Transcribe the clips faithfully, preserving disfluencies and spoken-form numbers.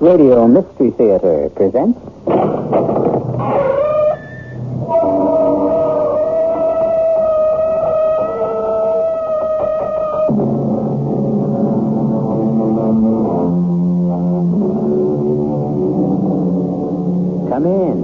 Radio Mystery Theater presents... Come in.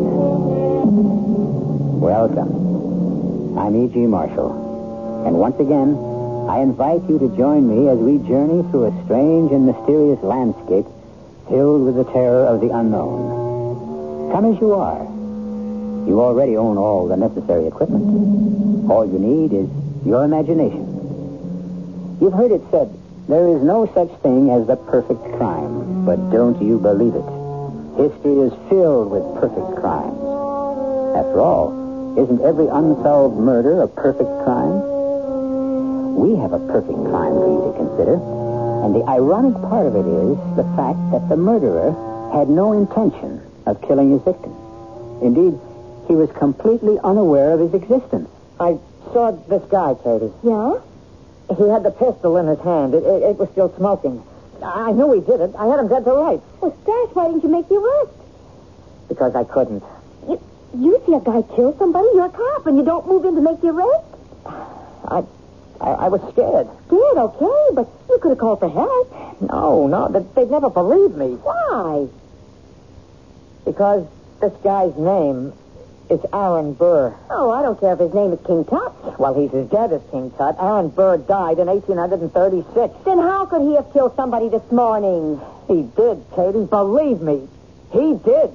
Welcome. I'm E G. Marshall. And once again, I invite you to join me as we journey through a strange and mysterious landscape filled with the terror of the unknown. Come as you are. You already own all the necessary equipment. All you need is your imagination. You've heard it said, there is no such thing as the perfect crime, but don't you believe it. History is filled with perfect crimes. After all, isn't every unsolved murder a perfect crime? We have a perfect crime for you to consider. And the ironic part of it is the fact that the murderer had no intention of killing his victim. Indeed, he was completely unaware of his existence. I saw this guy, Katie. Yeah? He had the pistol in his hand. It, it, it was still smoking. I knew he did it. I had him dead to rights. Well, Stash, why didn't you make the arrest? Because I couldn't. You, you see a guy kill somebody, you're a cop, and you don't move in to make the arrest? I... I, I was scared. Scared, okay, but you could have called for help. No, no, they, they'd never believe me. Why? Because this guy's name is Aaron Burr. Oh, I don't care if his name is King Tut. Well, he's as dead as King Tut. Aaron Burr died in eighteen thirty-six. Then how could he have killed somebody this morning? He did, Katie. Believe me. He did.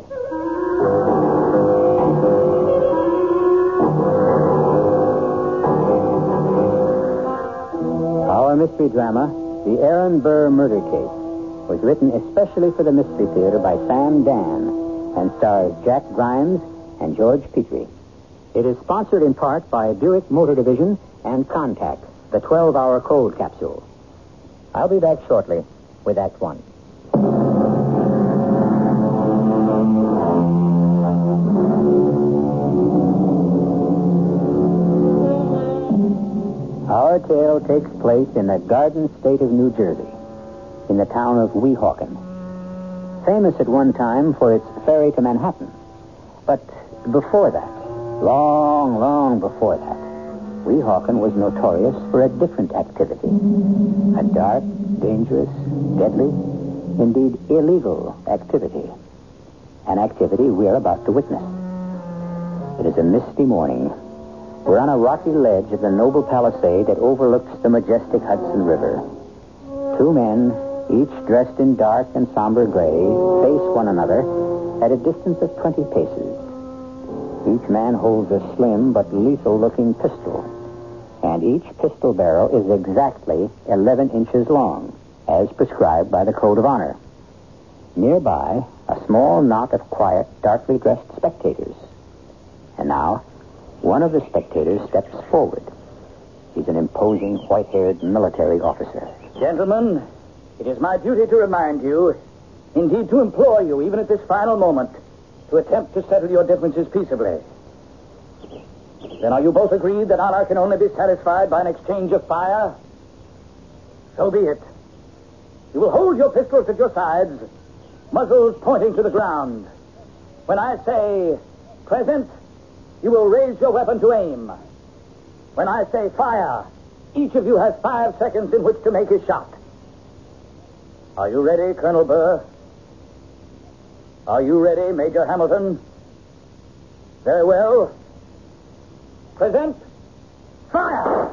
Our mystery drama, The Aaron Burr Murder Case, was written especially for the Mystery Theater by Sam Dan and stars Jack Grimes and George Petrie. It is sponsored in part by Buick Motor Division and Contact, the twelve-hour cold capsule. I'll be back shortly with Act One. Our tale takes place in the Garden State of New Jersey, in the town of Weehawken. Famous at one time for its ferry to Manhattan. But before that, long, long before that, Weehawken was notorious for a different activity. A dark, dangerous, deadly, indeed illegal activity. An activity we're about to witness. It is a misty morning. We're on a rocky ledge of the noble palisade that overlooks the majestic Hudson River. Two men, each dressed in dark and somber gray, face one another at a distance of twenty paces. Each man holds a slim but lethal-looking pistol, and each pistol barrel is exactly eleven inches long, as prescribed by the Code of Honor. Nearby, a small knot of quiet, darkly dressed spectators. And now, one of the spectators steps forward. He's an imposing, white-haired military officer. Gentlemen, it is my duty to remind you, indeed to implore you, even at this final moment, to attempt to settle your differences peaceably. Then are you both agreed that honor can only be satisfied by an exchange of fire? So be it. You will hold your pistols at your sides, muzzles pointing to the ground. When I say, present, you will raise your weapon to aim. When I say fire, each of you has five seconds in which to make his shot. Are you ready, Colonel Burr? Are you ready, Major Hamilton? Very well. Present. Fire!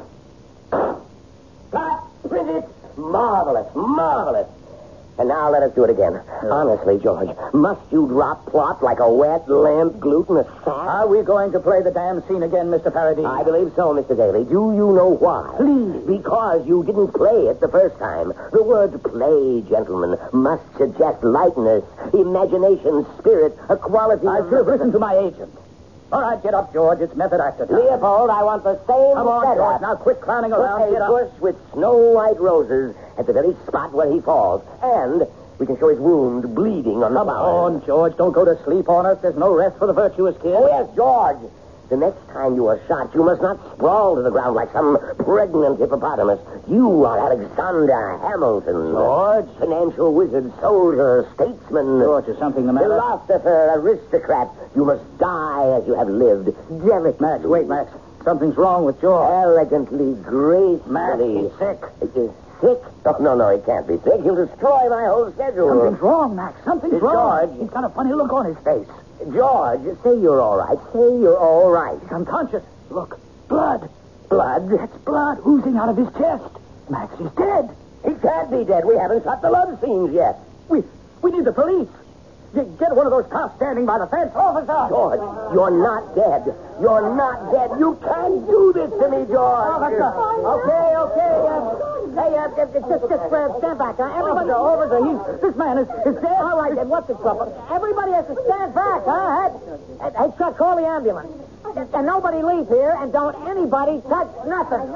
Got it. Marvelous, marvelous. And now let us do it again. Honestly, George, must you drop plot like a wet lamp glued in a sack? Are we going to play the damn scene again, Mister Paradis? I believe so, Mister Daly. Do you know why? Please. Because you didn't play it the first time. The word play, gentlemen, must suggest lightness, imagination, spirit, a quality... I should have listened to my agent. All right, get up, George. It's method actor time. Leopold, I want the same Come on, setup. George. Now quit clowning around. Put Get a up. bush with snow white roses at the very spot where he falls. And we can show his wound bleeding on the Come bow. on, George. Don't go to sleep on us. There's no rest for the virtuous kid. Oh, yes, George. The next time you are shot, you must not sprawl to the ground like some pregnant hippopotamus. You are Alexander Hamilton. George? Financial wizard, soldier, statesman. George, is something the matter? Philosopher, aristocrat. You must die as you have lived. Delicate. Max, wait, Max. Something's wrong with George. Elegantly, gracefully. Max, he's sick. It is sick? Oh, no, no, he can't be sick. He'll destroy my whole schedule. Something's wrong, Max. Something's It's wrong. George. He's got a funny look on his face. George, say you're all right. Say you're all right. He's unconscious. Look, blood. Blood? That's blood oozing out of his chest. Max, he's dead. He can't be dead. We haven't shot the love scenes yet. We we need the police. Get get one of those cops standing by the fence. Officer! George, you're not dead. You're not dead. You can't do this to me, George. Officer. Okay, okay. Uh, hey, uh, uh, just, just uh, stand back. Uh, everybody, Officer, he's, this man is, is dead. All right, then what's the trouble? Everybody has to stand back, huh? Hey, hey, Chuck, call the ambulance. And nobody leave here, and don't anybody touch nothing.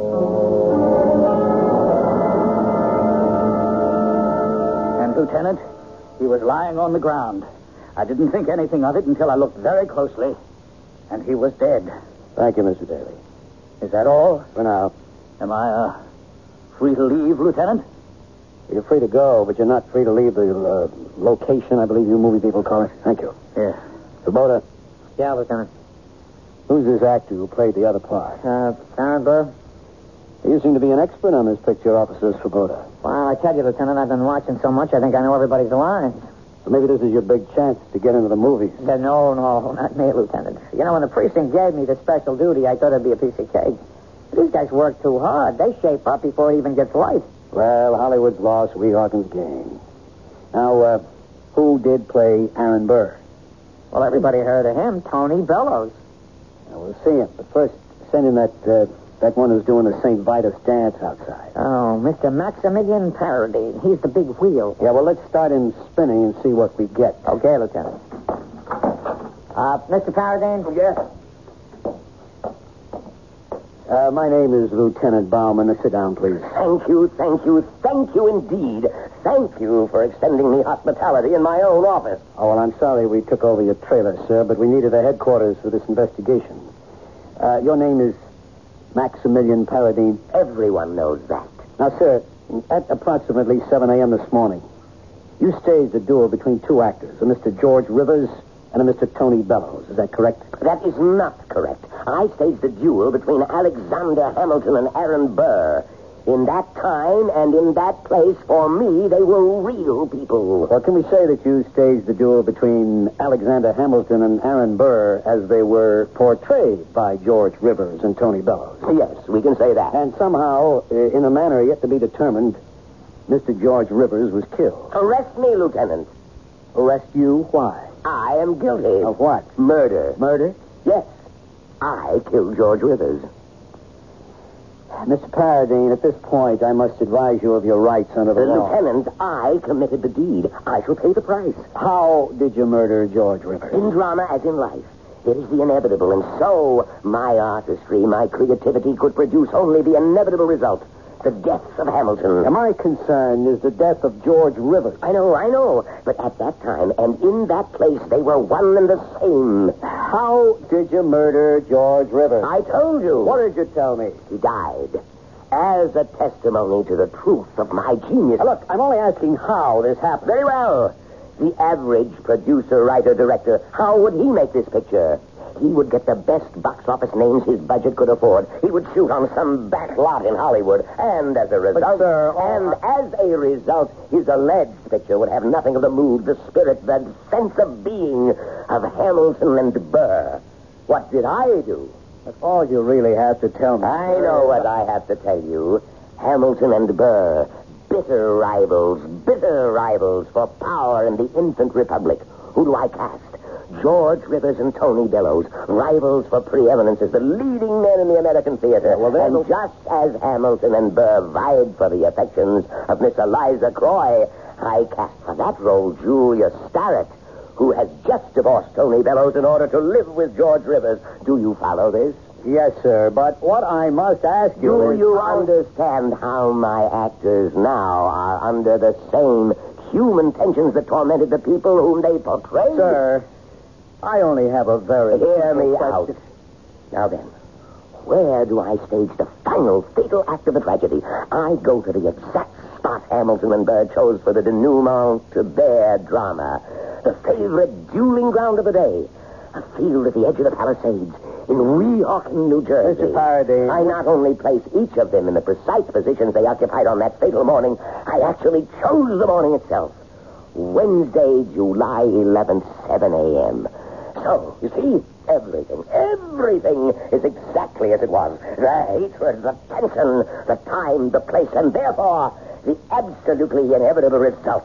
And, Lieutenant, he was lying on the ground. I didn't think anything of it until I looked very closely. And he was dead. Thank you, Mister Daly. Is that all? For now. Am I, uh, free to leave, Lieutenant? You're free to go, but you're not free to leave the uh, location, I believe you movie people call it. Thank you. Yes. Svoboda, Yeah, Lieutenant. who's this actor who played the other part? Uh, Aaron Burr? You seem to be an expert on this picture, Officer Svoboda. Well, I tell you, Lieutenant, I've been watching so much, I think I know everybody's lines. So maybe this is your big chance to get into the movies. Yeah, no, no, not me, Lieutenant. You know, when the precinct gave me the special duty, I thought it'd be a piece of cake. These guys work too hard. They shape up before it even gets light. Well, Hollywood's lost, Weehawken's gained. Now, uh, who did play Aaron Burr? Well, everybody heard of him, Tony Bellows. Now, we'll see him. But first, send in that, uh, that one who's doing the Saint Vitus dance outside. Oh, Mister Maximilian Paradine. He's the big wheel. Yeah, well, let's start him spinning and see what we get. Okay, Lieutenant. Uh, Mister Paradine? Yes? Uh, my name is Lieutenant Bauman. Now, sit down, please. Thank you, thank you, thank you indeed. Thank you for extending me hospitality in my own office. Oh, well, I'm sorry we took over your trailer, sir, but we needed a headquarters for this investigation. Uh, your name is Maximilian Paradine. Everyone knows that. Now, sir, at approximately seven a.m. this morning, you staged a duel between two actors, a Mister George Rivers and a Mister Tony Bellows. Is that correct? That is not correct. I staged a duel between Alexander Hamilton and Aaron Burr. In that time and in that place, for me, they were real people. Or can we say that you staged the duel between Alexander Hamilton and Aaron Burr as they were portrayed by George Rivers and Tony Bellows? Yes, we can say that. And somehow, uh, in a manner yet to be determined, Mister George Rivers was killed. Arrest me, Lieutenant. Arrest you? Why? I am guilty. Of what? Murder. Murder? Yes. I killed George Rivers. Mister Paradine, at this point, I must advise you of your rights under the Uh, law. Lieutenant, I committed the deed. I shall pay the price. How did you murder George Rivers? In drama as in life, it is the inevitable, and so my artistry, my creativity could produce only the inevitable result. The death of Hamilton. Now, my concern is the death of George Rivers. I know, I know. But at that time and in that place, they were one and the same. How did you murder George Rivers? I told you. What did you tell me? He died as a testimony to the truth of my genius. Now, look, I'm only asking how this happened. Very well. The average producer, writer, director, how would he make this picture? He would get the best box office names his budget could afford. He would shoot on some back lot in Hollywood. And as a result... But, sir, and as a result, his alleged picture would have nothing of the mood, the spirit, the sense of being of Hamilton and Burr. What did I do? That's all you really have to tell me. I know what I have to tell you. Hamilton and Burr, bitter rivals, bitter rivals for power in the infant republic. Who do I cast? George Rivers and Tony Bellows, rivals for preeminence as the leading men in the American theater. Well, and just as Hamilton and Burr vied for the affections of Miss Eliza Croy, I cast for that role Julia Starrett, who has just divorced Tony Bellows in order to live with George Rivers. Do you follow this? Yes, sir, but what I must ask you Do is... you understand how my actors now are under the same human tensions that tormented the people whom they portrayed? Sir, I only have a very... Hear me simple out. question. Now then, where do I stage the final fatal act of the tragedy? I go to the exact spot Hamilton and Burr chose for the denouement to their drama. The favorite dueling ground of the day. A field at the edge of the Palisades in Weehawken, New Jersey. Mister Faraday. I not only place each of them in the precise positions they occupied on that fatal morning, I actually chose the morning itself. Wednesday, July eleventh, seven a.m. So, you see, everything, everything is exactly as it was. The hatred, the tension, the time, the place, and therefore the absolutely inevitable result.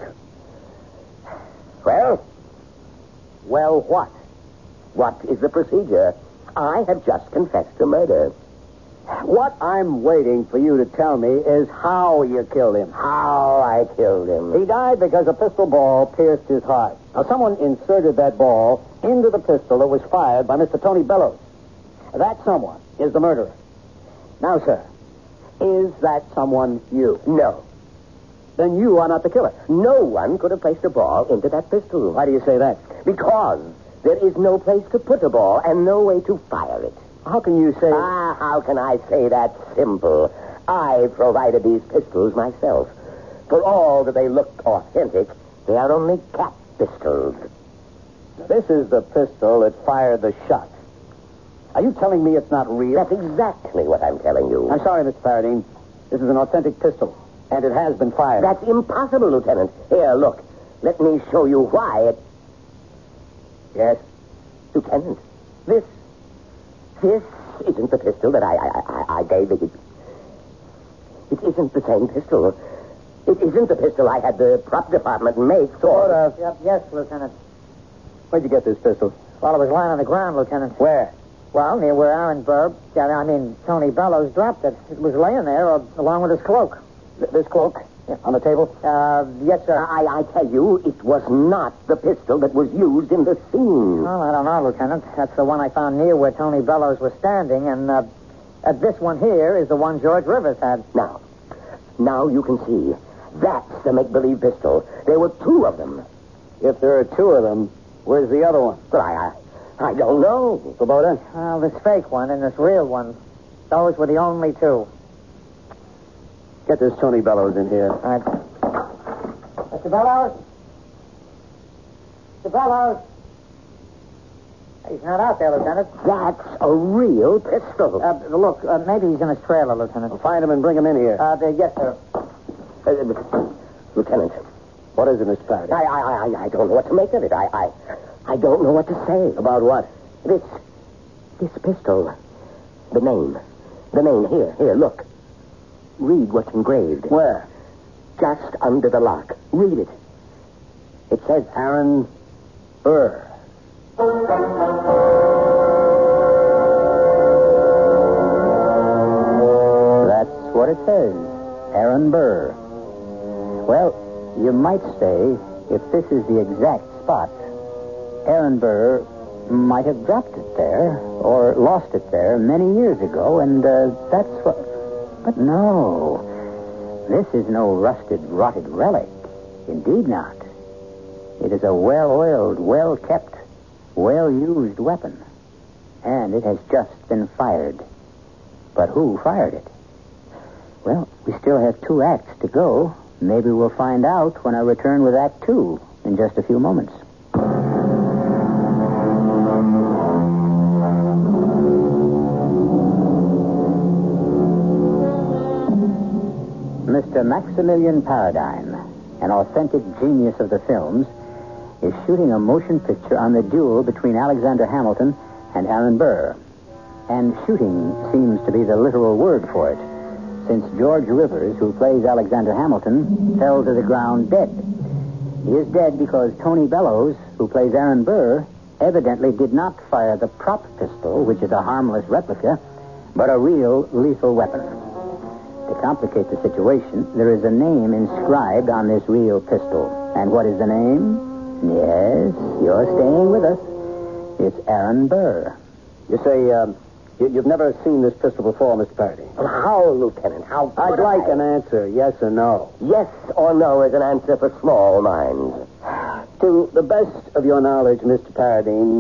Well? Well, what? What is the procedure? I have just confessed to murder. What I'm waiting for you to tell me is how you killed him. How I killed him. He died because a pistol ball pierced his heart. Now, someone inserted that ball into the pistol that was fired by Mister Tony Bellows. That someone is the murderer. Now, sir, is that someone you? No. Then you are not the killer. No one could have placed a ball into that pistol. Why do you say that? Because there is no place to put a ball and no way to fire it. How can you say... Ah, how can I say that simple? I provided these pistols myself. For all that they look authentic, they are only cat pistols. This is the pistol that fired the shot. Are you telling me it's not real? That's exactly what I'm telling you. I'm sorry, Mister Paradine. This is an authentic pistol, and it has been fired. That's impossible, Lieutenant. Here, look. Let me show you why it... Yes, Lieutenant, this... This isn't the pistol that I, I, I, I gave. It, it isn't the same pistol. It isn't the pistol I had the prop department make. So Order. Yep, yes, Lieutenant. Where'd you get this pistol? Well, it was lying on the ground, Lieutenant. Where? Well, near where Aaron Burr, I mean, Tony Bellows dropped it. It was laying there uh, along with his cloak. Th- this cloak? Yeah. On the table? Uh, yes, sir. I, I tell you, it was not the pistol that was used in the scene. Well, I don't know, Lieutenant. That's the one I found near where Tony Bellows was standing, and uh, uh, this one here is the one George Rivers had. Now, now you can see. That's the make-believe pistol. There were two of them. If there are two of them, where's the other one? But I, I, I don't know. Kubota? Well, this fake one and this real one, those were the only two. Get this Tony Bellows in here. All right. Mister Bellows? Mister Bellows? He's not out there, Lieutenant. That's a real pistol. Uh, look, uh, maybe he's in his trailer, Lieutenant. Well, find him and bring him in here. Uh, the, yes, sir. Uh, Lieutenant. What is it, Mister Paradine? I, I, I, I don't know what to make of it. I, I, I don't know what to say. About what? This, this pistol. The name. The name. Here, here, look. Read what's engraved. Where? Just under the lock. Read it. It says Aaron Burr. That's what it says. Aaron Burr. Well, you might say, if this is the exact spot, Aaron Burr might have dropped it there or lost it there many years ago, and uh, that's what... But no, this is no rusted, rotted relic. Indeed not. It is a well-oiled, well-kept, well-used weapon. And it has just been fired. But who fired it? Well, we still have two acts to go. Maybe we'll find out when I return with Act Two in just a few moments. Mister Maximilian Paradine, an authentic genius of the films, is shooting a motion picture on the duel between Alexander Hamilton and Aaron Burr. And shooting seems to be the literal word for it, since George Rivers, who plays Alexander Hamilton, fell to the ground dead. He is dead because Tony Bellows, who plays Aaron Burr, evidently did not fire the prop pistol, which is a harmless replica, but a real lethal weapon. To complicate the situation, there is a name inscribed on this real pistol. And what is the name? Yes, you're staying with us. It's Aaron Burr. You say, um, you, you've never seen this pistol before, Mister Paradine. How, Lieutenant? How I'd could like I? an answer, yes or no. Yes or no is an answer for small minds. To the best of your knowledge, Mister Paradine,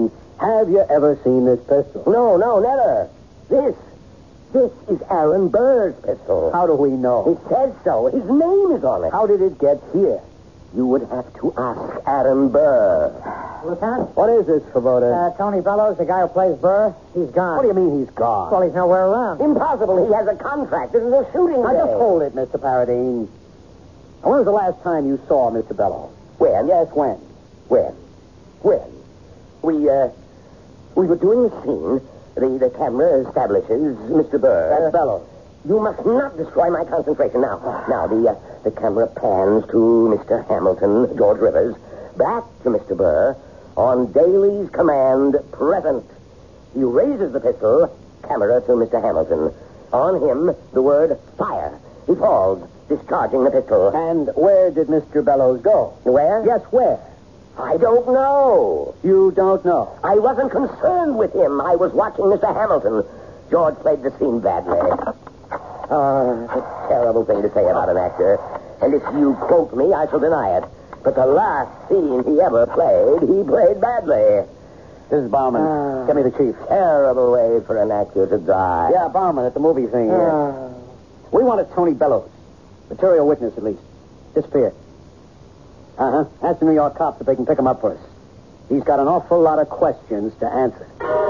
Have you ever seen this pistol? No, no, never. This, this is Aaron Burr's pistol. How do we know? It says so. His name is on it. How did it get here? You would have to ask Aaron Burr. Lieutenant? What is this, Svoboda? Uh, Tony Bellows, the guy who plays Burr, he's gone. What do you mean he's gone? Well, he's nowhere around. Impossible. He has a contract. This is a shooting Now, day. just hold it, Mister Paradine. Now, when was the last time you saw Mister Bellows? When? Yes, when? When? When? We, uh, we were doing the scene. The, the camera establishes Mister Burr. That's Bellows. You must not destroy my concentration. Now, now, the, uh, the camera pans to Mister Hamilton, George Rivers, back to Mister Burr, on Daly's command, present. He raises the pistol, camera to Mister Hamilton. On him, the word fire. He falls, discharging the pistol. And where did Mister Bellows go? Where? Yes, where? I don't know. You don't know. I wasn't concerned with him. I was watching Mister Hamilton. George played the scene badly. Oh, it's a terrible thing to say about an actor. And if you quote me, I shall deny it. But the last scene he ever played, he played badly. This is Bauman. Uh, Get me the chief. Terrible way for an actor to die. Yeah, Bauman at the movie thing here. Uh, We wanted Tony Bellows. Material witness, at least. Disappeared. Uh-huh. Ask the New York cops if they can pick him up for us. He's got an awful lot of questions to answer.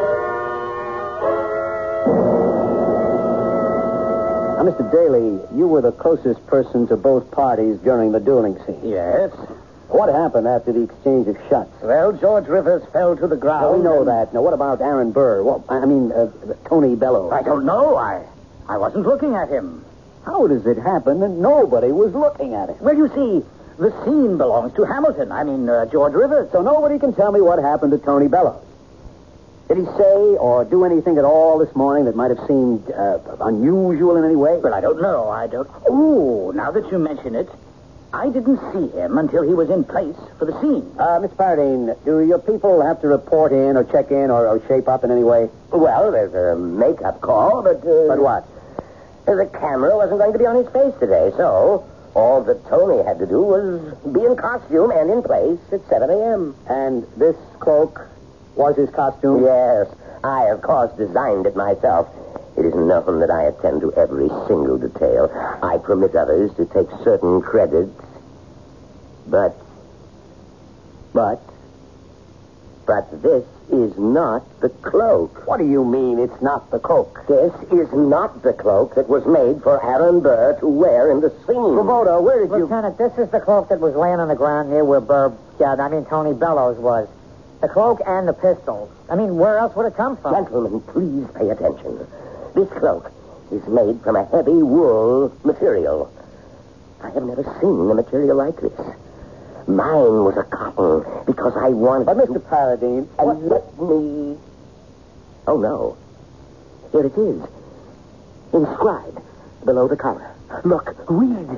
Now, Mister Daly, you were the closest person to both parties during the dueling scene. Yes. What happened after the exchange of shots? Well, George Rivers fell to the ground. Now, we know and- that. Now, what about Aaron Burr? Well, I mean, uh, Tony Bellows. I don't know. I, I wasn't looking at him. How does it happen that nobody was looking at him? Well, you see, the scene belongs to Hamilton. I mean, uh, George Rivers. So nobody can tell me what happened to Tony Bellows. Did he say or do anything at all this morning that might have seemed uh, unusual in any way? Well, I don't know. I don't... Oh, now that you mention it, I didn't see him until he was in place for the scene. Uh, Miss Paradine, do your people have to report in or check in or, or shape up in any way? well, there's a makeup call, but... Uh, But what? The camera wasn't going to be on his face today, so all that Tony had to do was be in costume and in place at seven a.m. And this cloak was his costume? Yes, I, of course, designed it myself. It is known that I attend to every single detail. I permit others to take certain credits. But, But? but this is not the cloak. What do you mean it's not the cloak? This is not the cloak that was made for Aaron Burr to wear in the scene. Svoboda, where did you... Lieutenant, this is the cloak that was laying on the ground near where Burr, yeah, I mean, Tony Bellows was. The cloak and the pistol. I mean, where else would it come from? Gentlemen, please pay attention. This cloak is made from a heavy wool material. I have never seen a material like this. Mine was a cotton because I wanted But, Mister to... Paradine... And let me... Oh, no. Here it is. Inscribed below the collar. Look, read.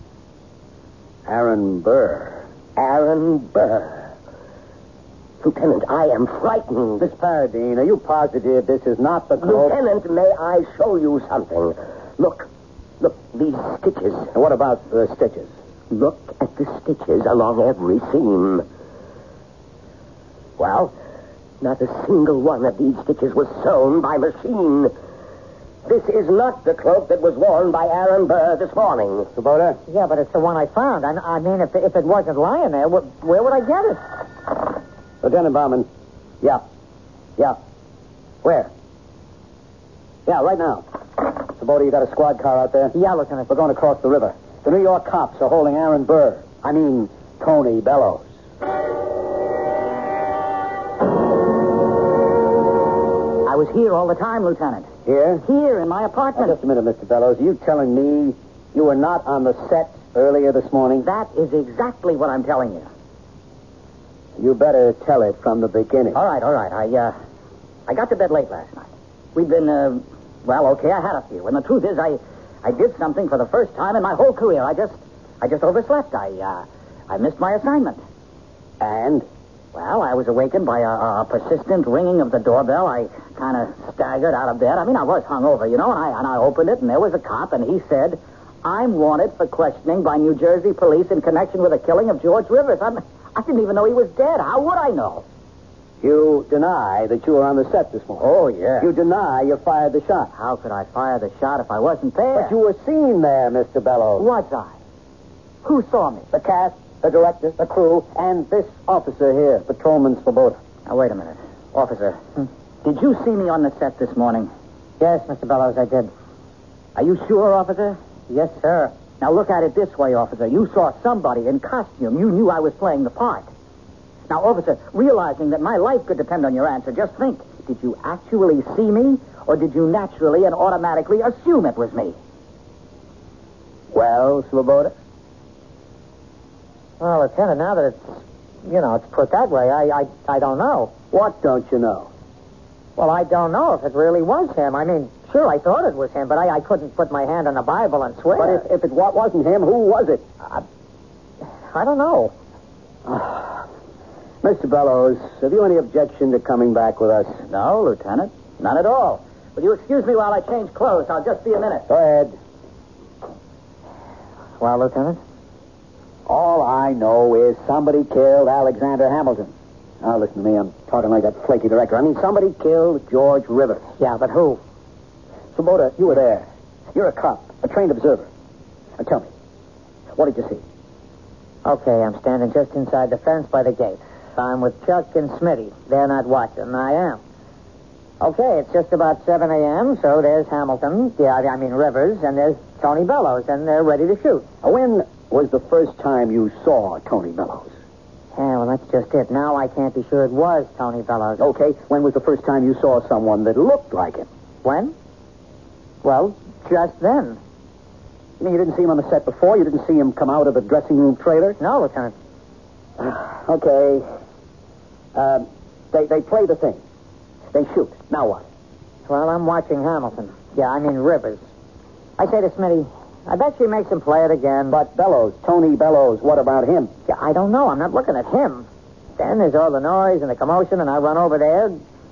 Aaron Burr. Aaron Burr. Lieutenant, I am frightened. Miss Paradine, are you positive this is not the cloak? Lieutenant, may I show you something? Look. Look, these stitches. And what about the stitches? Look at the stitches along every seam. Well, not a single one of these stitches was sewn by machine. This is not the cloak that was worn by Aaron Burr this morning. Svoboda? Yeah, but it's the one I found. I, I mean, if, if it wasn't lying there, wh- where would I get it? Lieutenant Bauman. Yeah. Yeah. Where? Yeah, right now. Svoboda, you got a squad car out there? Yeah, Lieutenant. We're going to cross the river. The New York cops are holding Aaron Burr. I mean, Tony Bellows. I was here all the time, Lieutenant. Here? Here in my Now, apartment. just a minute, Mister Bellows. Are you telling me you were not on the set earlier this morning? That is exactly what I'm telling you. You better tell it from the beginning. All right, all right. I, uh, I got to bed late last night. We'd been, uh, well, okay, I had a few. And the truth is, I, I did something for the first time in my whole career. I just, I just overslept. I, uh, I missed my assignment. And? Well, I was awakened by a, a persistent ringing of the doorbell. I kind of staggered out of bed. I mean, I was hungover, you know, and I, and I opened it, and there was a cop, and he said, I'm wanted for questioning by New Jersey police in connection with the killing of George Rivers. I'm, I didn't even know he was dead. How would I know? You deny that you were on the set this morning. Oh, yeah. You deny you fired the shot. How could I fire the shot if I wasn't there? But you were seen there, Mister Bellows. Was I? Who saw me? The cast, the director, the crew, and this officer here, Patrolman Svoboda. Now, wait a minute. Officer, hmm? did you see me on the set this morning? Yes, Mister Bellows, I did. Are you sure, officer? Yes, sir. Now, look at it this way, officer. You saw somebody in costume. You knew I was playing the part. Now, officer, realizing that my life could depend on your answer, just think. Did you actually see me, or did you naturally and automatically assume it was me? Well, Svoboda? Well, Lieutenant, now that it's, you know, it's put that way, I, I, I don't know. What don't you know? Well, I don't know if it really was him. I mean, sure, I thought it was him, but I, I couldn't put my hand on the Bible and swear. But if, if it wa- wasn't him, who was it? Uh, I don't know. Mister Bellows, have you any objection to coming back with us? No, Lieutenant. None at all. Will you excuse me while I change clothes? I'll just be a minute. Go ahead. Well, Lieutenant? All I know is somebody killed Alexander Hamilton. Now, listen to me. I'm talking like that flaky director. I mean, somebody killed George Rivers. Yeah, but who? Svoboda, you were there. You're a cop, a trained observer. Now, tell me, what did you see? Okay, I'm standing just inside the fence by the gate. I'm with Chuck and Smitty. They're not watching. I am. Okay, it's just about seven a.m., so there's Hamilton, yeah, I mean Rivers, and there's Tony Bellows, and they're ready to shoot. Now, when was the first time you saw Tony Bellows? Yeah, well, that's just it. Now I can't be sure it was Tony Bellows. Okay, when was the first time you saw someone that looked like him? When? Well, just then. You mean you didn't see him on the set before? You didn't see him come out of the dressing room trailer? No, Lieutenant. Okay. Um, they, they play the thing. They shoot. Now what? Well, I'm watching Hamilton. Yeah, I mean Rivers. I say to Smitty, I bet she makes him play it again. But Bellows, Tony Bellows, what about him? Yeah, I don't know. I'm not looking at him. Then there's all the noise and the commotion, and I run over there.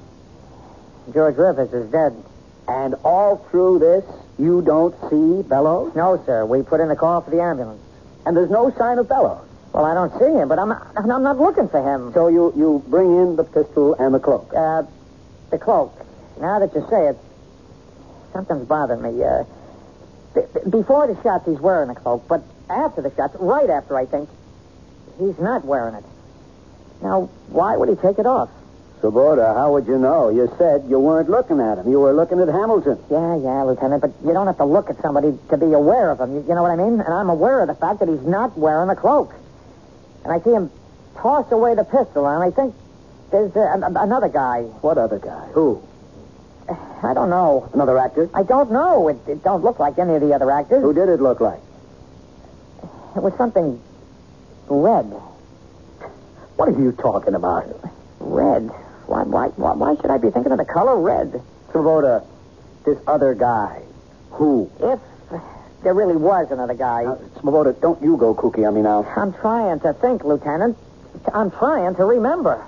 George Rivers is dead. And all through this, you don't see Bellows? No, sir. We put in a call for the ambulance. And there's no sign of Bellows? Well, I don't see him, but I'm not, I'm not looking for him. So you, you bring in the pistol and the cloak? Uh, the cloak. Now that you say it, something's bothering me. Uh, b- b- before the shots, he's wearing a cloak, but after the shots, right after, I think, he's not wearing it. Now, why would he take it off? Svoboda, how would you know? You said you weren't looking at him. You were looking at Hamilton. Yeah, yeah, Lieutenant, but you don't have to look at somebody to be aware of him. You, you know what I mean? And I'm aware of the fact that he's not wearing a cloak. And I see him toss away the pistol, and I think there's uh, a- another guy. What other guy? Who? I don't know. Another actor? I don't know. It, it don't look like any of the other actors. Who did it look like? It was something red. What are you talking about? Red? Why, why, why, why should I be thinking of the color red? Svoboda, this other guy. Who? If there really was another guy. Now, Svoboda, don't you go kooky on me now. I'm trying to think, Lieutenant. I'm trying to remember.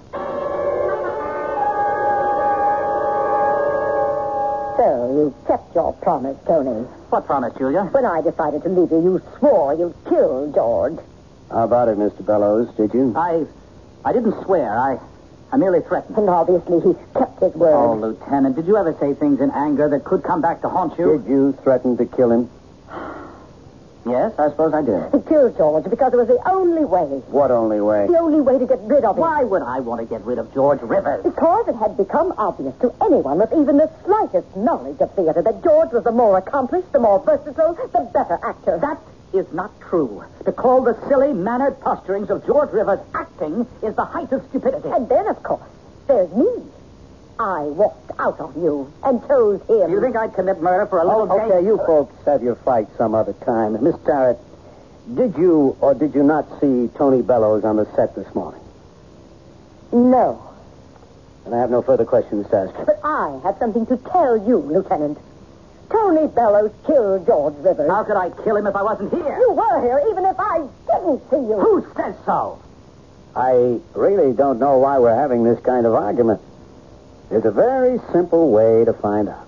So, you kept your promise, Tony. What promise, Julia? When I decided to leave you, you swore you'd kill George. How about it, Mister Bellows? Did you? I... I didn't swear. I... I merely threatened. And obviously he kept his word. Oh, Lieutenant, did you ever say things in anger that could come back to haunt you? Did you threaten to kill him? Yes, I suppose I did. He killed George because it was the only way. What only way? The only way to get rid of him. Why would I want to get rid of George Rivers? Because it had become obvious to anyone with even the slightest knowledge of theater that George was the more accomplished, the more versatile, the better actor. That is not true. To call the silly, mannered posturings of George Rivers acting is the height of stupidity. And then, of course, there's me. I walked out on you and chose him. Do you think I'd commit murder for a little Oh, okay, game? you folks have your fight some other time. Miss Tarrant, did you or did you not see Tony Bellows on the set this morning? No. And I have no further questions to ask you. But I have something to tell you, Lieutenant. Tony Bellows killed George Rivers. How could I kill him if I wasn't here? You were here, even if I didn't see you. Who says so? I really don't know why we're having this kind of argument. There's a very simple way to find out.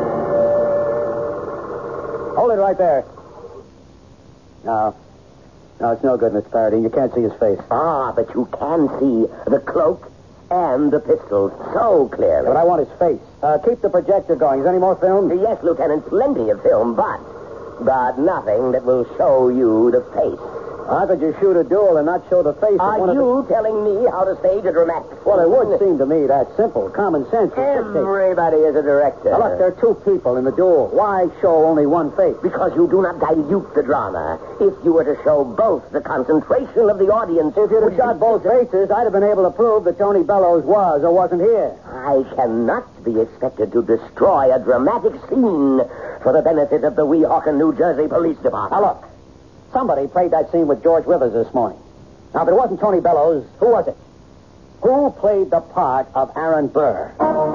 Hold it right there. Now, No, it's no good, Mister Paradine. You can't see his face. Ah, but you can see the cloak and the pistols so clearly. But I want his face. Uh, keep the projector going. Is there any more film? Yes, Lieutenant, plenty of film, but... but nothing that will show you the face. How could you shoot a duel and not show the face of Are one you of the... telling me how to stage a dramatic scene? Well, it would seem to me that simple. Common sense would dictate. Everybody is a director. Now, look, there are two people in the duel. Why show only one face? Because you do not dilute the drama. If you were to show both, the concentration of the audience... If you'd have shot both faces, I'd have been able to prove that Tony Bellows was or wasn't here. I cannot be expected to destroy a dramatic scene for the benefit of the Weehawken, New Jersey Police Department. Now, look. Somebody played that scene with George Rivers this morning. Now, if it wasn't Tony Bellows, who was it? Who played the part of Aaron Burr?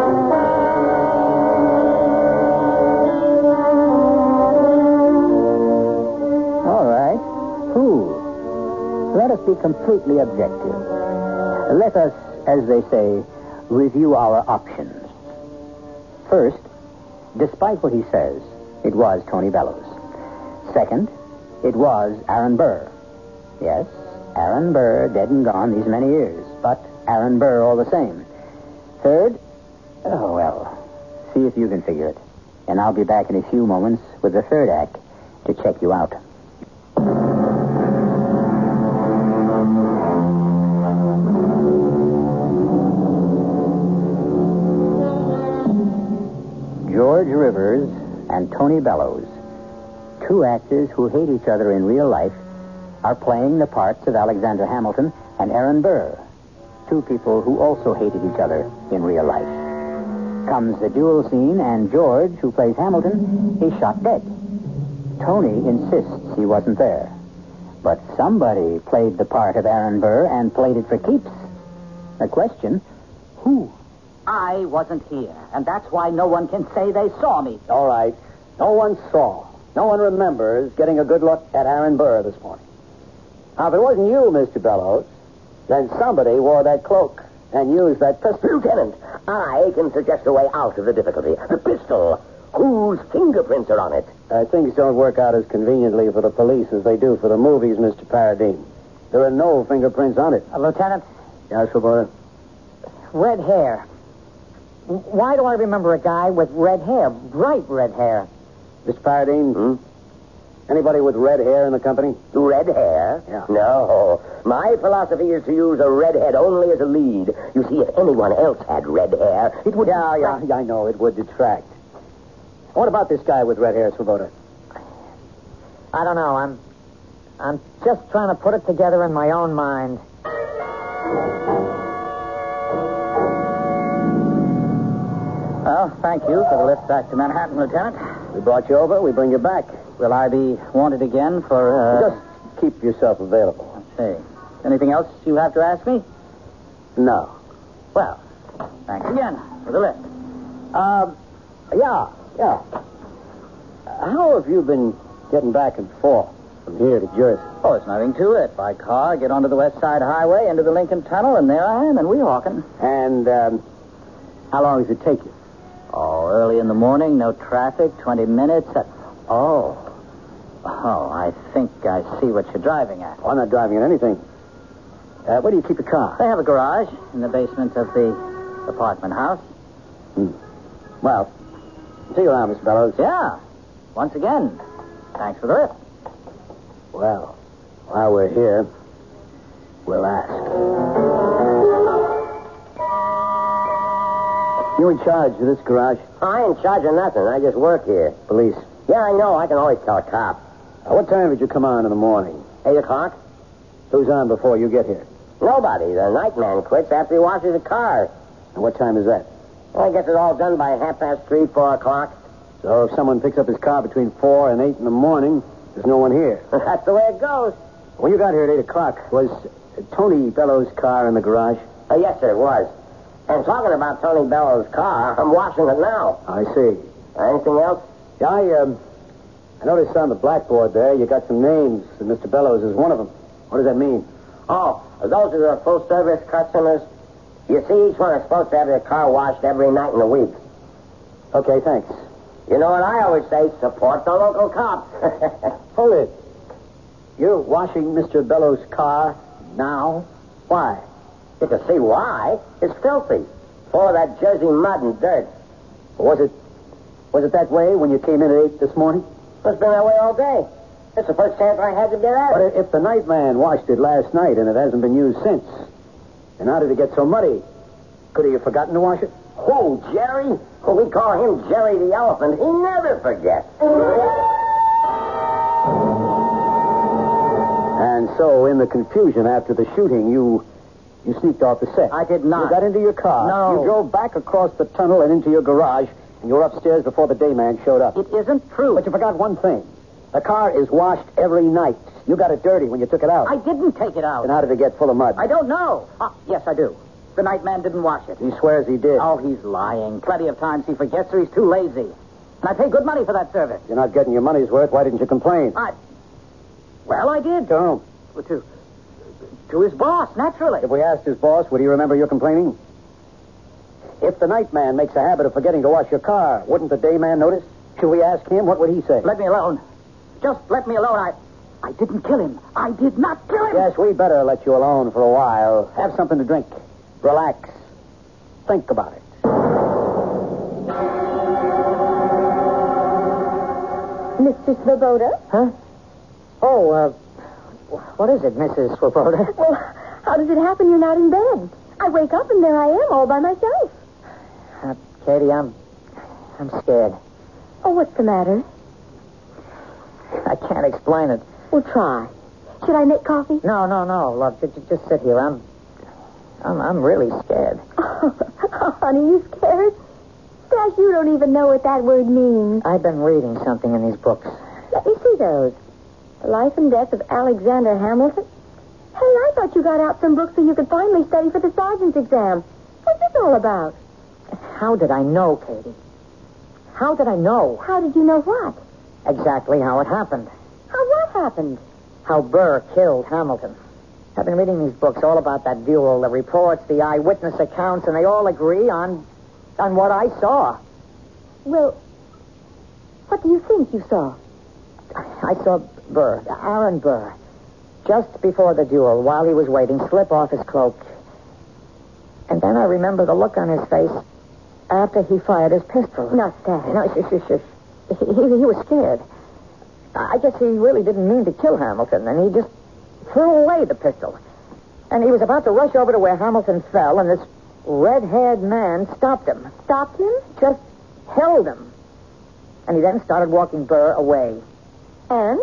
All right. Who? Let us be completely objective. Let us, as they say, review our options. First, despite what he says, it was Tony Bellows. Second, it was Aaron Burr. Yes, Aaron Burr, dead and gone these many years, but Aaron Burr all the same. Third, oh, well, see if you can figure it. And I'll be back in a few moments with the third act to check you out. George Rivers and Tony Bellows, two actors who hate each other in real life, are playing the parts of Alexander Hamilton and Aaron Burr, two people who also hated each other in real life. Comes the duel scene, and George, who plays Hamilton, is shot dead. Tony insists he wasn't there. But somebody played the part of Aaron Burr and played it for keeps. The question, who? I wasn't here, and that's why no one can say they saw me. All right. No one saw. No one remembers getting a good look at Aaron Burr this morning. Now, if it wasn't you, Mister Bellows, then somebody wore that cloak and used that pistol. Lieutenant, I can suggest a way out of the difficulty. The pistol. Whose fingerprints are on it? Uh, things don't work out as conveniently for the police as they do for the movies, Mister Paradine. There are no fingerprints on it. Uh, Lieutenant? Yes, Swoboda? Red hair. Why do I remember a guy with red hair? Bright red hair. Mister Paradine? Hmm? Anybody with red hair in the company? Red hair? Yeah. No. My philosophy is to use a redhead only as a lead. You see, if anyone else had red hair, it would... Yeah, yeah, yeah, I know. It would detract. What about this guy with red hair, Swoboda? I don't know. I'm, I'm just trying to put it together in my own mind. Well, thank you for the lift back to Manhattan, Lieutenant. We brought you over. We bring you back. Will I be wanted again for, uh... Just keep yourself available. Let's see. Anything else you have to ask me? No. Well, thanks again for the lift. Um, yeah, yeah. Uh, how have you been getting back and forth from here to Jersey? Oh, there's nothing to it. By car, get onto the West Side Highway, into the Lincoln Tunnel, and there I am in Weehawken. And, um, how long does it take you? Oh, early in the morning, no traffic, twenty minutes. At... Oh. Oh, I think I see what you're driving at. Oh, I'm not driving at anything. Uh, where do you keep your car? They have a garage in the basement of the apartment house. Hmm. Well, see you around, Mister Bellows. Yeah. Once again, thanks for the lift. Well, while we're here, we'll ask. You in charge of this garage? I ain't in charge of nothing. I just work here. Police. Yeah, I know. I can always tell a cop. Uh, what time did you come on in the morning? Eight o'clock? Who's on before you get here? Nobody. The night man quits after he washes the car. And what time is that? Well, I guess it's all done by half past three, four o'clock. So if someone picks up his car between four and eight in the morning, there's no one here. That's the way it goes. When you got here at eight o'clock, was Tony Bellows' car in the garage? Uh, yes, sir, it was. And talking about Tony Bellows' car, I'm washing it now. I see. Anything else? Yeah, I, um, I noticed on the blackboard there you got some names, and Mister Bellows is one of them. What does that mean? Oh, those are the full-service customers. You see, each one is supposed to have their car washed every night in the week. Okay, thanks. You know what I always say? Support the local cops. Hold it. You're washing Mister Bellows' car now? Why? You can see why. It's filthy. Full of that Jersey mud and dirt. Was it was it that way when you came in at eight this morning? It's been that way all day. It's the first chance I had to get at But it. if the night man washed it last night and it hasn't been used since, and how did it get so muddy? Could he have forgotten to wash it? Who, Jerry? Well, we call him Jerry the Elephant. He never forgets. And so, in the confusion after the shooting, you you sneaked off the set. I did not. You got into your car. No. You drove back across the tunnel and into your garage, and you were upstairs before the day man showed up. It isn't true. But you forgot one thing. The car is washed every night. You got it dirty when you took it out. I didn't take it out. And how did it get full of mud? I don't know. Ah, yes, I do. The night man didn't wash it. He swears he did. Oh, he's lying. Plenty of times he forgets or he's too lazy. And I pay good money for that service. You're not getting your money's worth. Why didn't you complain? I... Well, I did. To whom? To, to his boss, naturally. If we asked his boss, would he remember your complaining? If the night man makes a habit of forgetting to wash your car, wouldn't the day man notice? Should we ask him? What would he say? Let me alone. Just let me alone. I... I didn't kill him. I did not kill him. Yes, we better let you alone for a while. Have something to drink. Relax. Think about it. Mister Svoboda? Huh? Oh, uh, what is it, Missus Swoboda? Well, how does it happen you're not in bed? I wake up and there I am all by myself. Uh, Katie, I'm... I'm scared. Oh, what's the matter? I can't explain it. Well, try. Should I make coffee? No, no, no. Look, just, just sit here. I'm... I'm, I'm really scared. Oh, honey, you scared? Stash, you don't even know what that word means. I've been reading something in these books. Let me see those. The Life and Death of Alexander Hamilton. Hey, I thought you got out some books so you could finally study for the sergeant's exam. What's this all about? How did I know, Katie? How did I know? How did you know what? Exactly how it happened. How what happened? How Burr killed Hamilton. I've been reading these books all about that duel, the reports, the eyewitness accounts, and they all agree on on what I saw. Well, what do you think you saw? I saw Burr, Aaron Burr, just before the duel, while he was waiting, slip off his cloak. And then I remember the look on his face after he fired his pistol. Not that. No, shush, shush, shush. He, he, he was scared. I guess he really didn't mean to kill Hamilton, and he just threw away the pistol. And he was about to rush over to where Hamilton fell, and this red-haired man stopped him. Stopped him? Just held him. And he then started walking Burr away. And?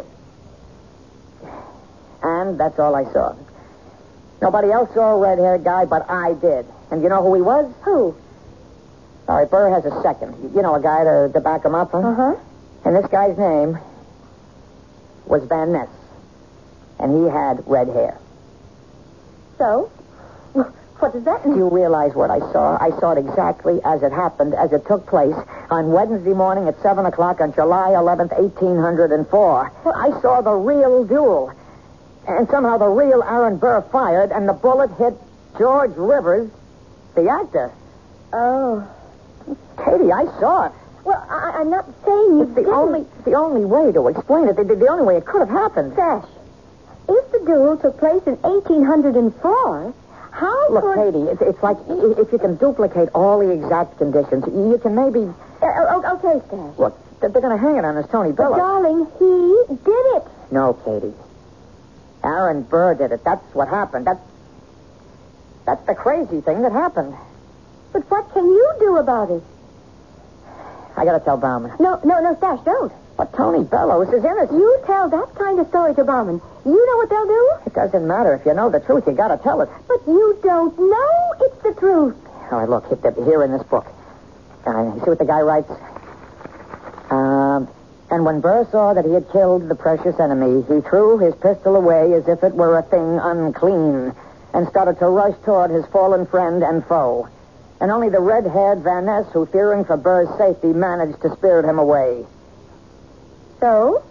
And that's all I saw. Nobody else saw a red-haired guy, but I did. And you know who he was? Who? All right, Burr has a second. You know, a guy to, to back him up, huh? Uh-huh. And this guy's name was Van Ness. And he had red hair. So? What does that Do mean? you realize what I saw? I saw it exactly as it happened, as it took place on Wednesday morning at seven o'clock on July eleventh, eighteen oh four. Well, I saw the real duel. And somehow the real Aaron Burr fired, and the bullet hit George Rivers, the actor. Oh. Katie, I saw it. Well, I, I'm not saying you It's the didn't. only, the only way to explain it. The, the only way it could have happened. Sash, if the duel took place in eighteen oh four, how Look, could... Katie, it's, it's like i- if you can duplicate all the exact conditions, you can maybe... Uh, uh, okay, Stash. Look, they're going to hang it on this Tony But, Bellows. darling, he did it. No, Katie. Aaron Burr did it. That's what happened. That's, that's the crazy thing that happened. But what can you do about it? I got to tell Bauman. No, no, no, Stash, don't. But Tony Bellows is innocent. You tell that kind of story to Bauman. You know what they'll do? It doesn't matter. If you know the truth, you got to tell it. But you don't know it's the truth. All right, look, hit the, here in this book. Uh, you see what the guy writes? Um, and when Burr saw that he had killed the precious enemy, he threw his pistol away as if it were a thing unclean and started to rush toward his fallen friend and foe. And only the red-haired Van Ness, who, fearing for Burr's safety, managed to spirit him away. So?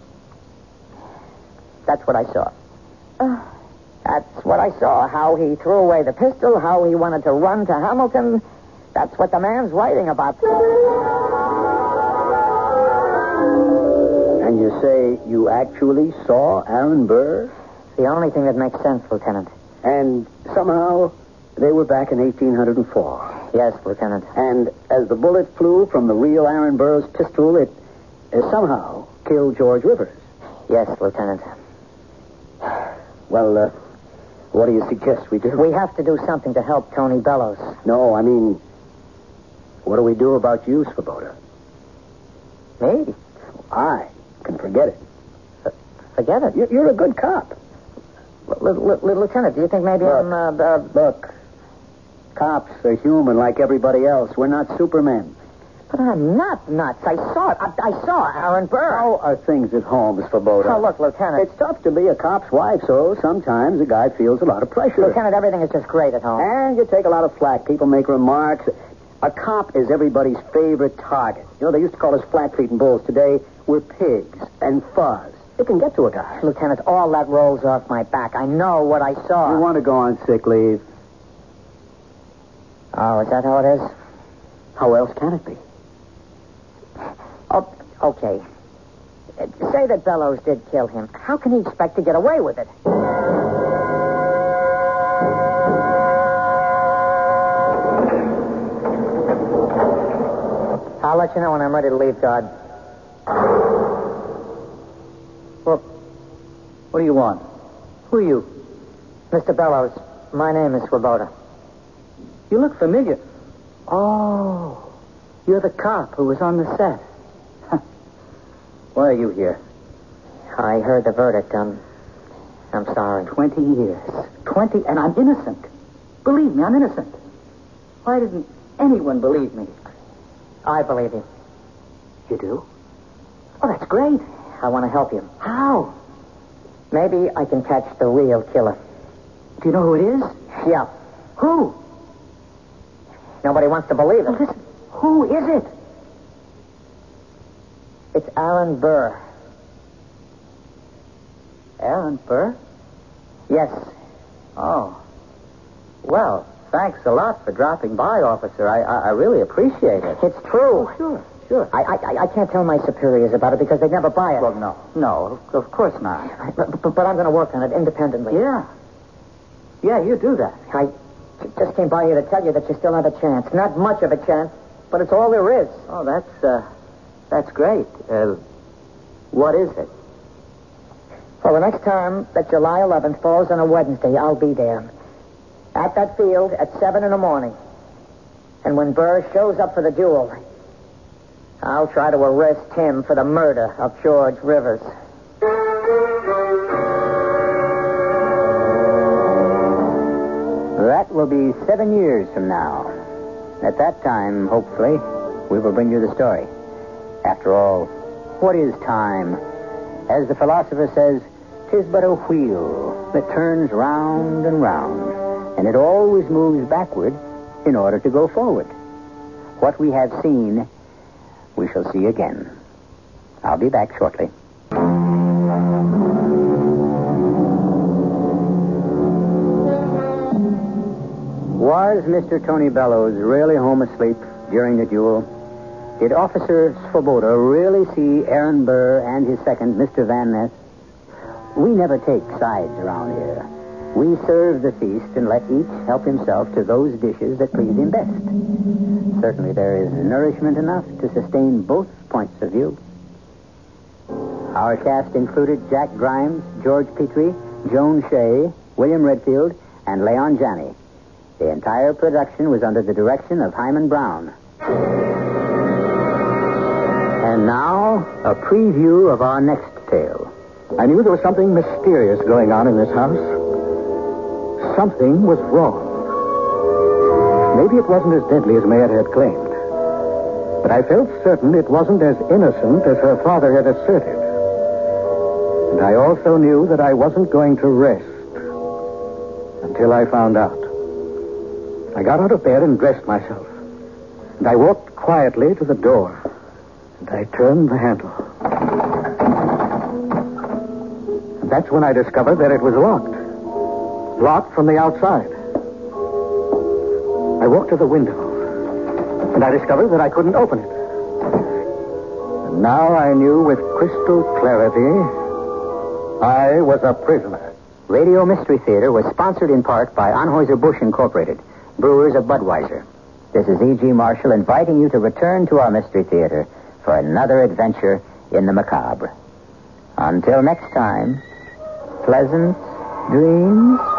That's what I saw. Uh, That's what I saw. How he threw away the pistol, how he wanted to run to Hamilton. That's what the man's writing about. And you say you actually saw Aaron Burr? The only thing that makes sense, Lieutenant. And somehow they were back in eighteen oh four. Yes, Lieutenant. And as the bullet flew from the real Aaron Burr's pistol, it uh, somehow killed George Rivers. Yes, Lieutenant. Well, uh, what do you suggest we do? We have to do something to help Tony Bellows. No, I mean, what do we do about you, Svoboda? Me? I can forget it. F- forget it? You- You're a good cop. L- L- L- Lieutenant, do you think maybe Look, I'm... Uh, uh, look, cops are human like everybody else. We're not supermen. But I'm not nuts. I saw it. I, I saw Aaron Burr. How are things at home, Svoboda? Oh, look, Lieutenant. It's tough to be a cop's wife, so sometimes a guy feels a lot of pressure. Lieutenant, everything is just great at home. And you take a lot of flack. People make remarks. A cop is everybody's favorite target. You know, they used to call us flat-feet and bulls. Today, we're pigs and fuzz. It can get to a guy. Lieutenant, all that rolls off my back. I know what I saw. You want to go on sick leave? Oh, is that how it is? How else can it be? Oh, okay. Uh, say that Bellows did kill him. How can he expect to get away with it? I'll let you know when I'm ready to leave, Guard. Well, what do you want? Who are you? Mister Bellows, my name is Swoboda. You look familiar. Oh, you're the cop who was on the set. Why are you here? I heard the verdict. Um, I'm sorry. Twenty years. Twenty, and I'm innocent. Believe me, I'm innocent. Why didn't anyone believe me? I believe you. You do? Oh, that's great. I want to help you. How? Maybe I can catch the real killer. Do you know who it is? Yeah. Who? Nobody wants to believe it. Well, listen, who is it? It's Aaron Burr. Aaron Burr? Yes. Oh. Well, thanks a lot for dropping by, officer. I I, I really appreciate it. It's true. Sure, sure. I, I I can't tell my superiors about it because they'd never buy it. Well, no. No, of, of course not. But, but, but I'm going to work on it independently. Yeah. Yeah, you do that. I j- just came by here to tell you that you still have a chance. Not much of a chance, but it's all there is. Oh, that's, uh, that's great. Uh, what is it? Well, the next time that July eleventh falls on a Wednesday, I'll be there. At that field at seven in the morning. And when Burr shows up for the duel, I'll try to arrest him for the murder of George Rivers. That will be seven years from now. At that time, hopefully, we will bring you the story. After all, what is time? As the philosopher says, 'tis but a wheel that turns round and round, and it always moves backward in order to go forward. What we have seen, we shall see again. I'll be back shortly. Was Mister Tony Bellows really home asleep during the duel? Did Officer Svoboda really see Aaron Burr and his second, Mister Van Ness? We never take sides around here. We serve the feast and let each help himself to those dishes that please him best. Certainly there is nourishment enough to sustain both points of view. Our cast included Jack Grimes, George Petrie, Joan Shea, William Redfield, and Leon Janney. The entire production was under the direction of Hyman Brown. And now, a preview of our next tale. I knew there was something mysterious going on in this house. Something was wrong. Maybe it wasn't as deadly as Mayette had claimed. But I felt certain it wasn't as innocent as her father had asserted. And I also knew that I wasn't going to rest until I found out. I got out of bed and dressed myself. And I walked quietly to the door. And I turned the handle. And that's when I discovered that it was locked. Locked from the outside. I walked to the window. And I discovered that I couldn't open it. And Now I knew with crystal clarity I was a prisoner. Radio Mystery Theater was sponsored in part by Anheuser-Busch Incorporated, brewers of Budweiser. This is E G. Marshall inviting you to return to our Mystery Theater for another adventure in the macabre. Until next time, pleasant dreams.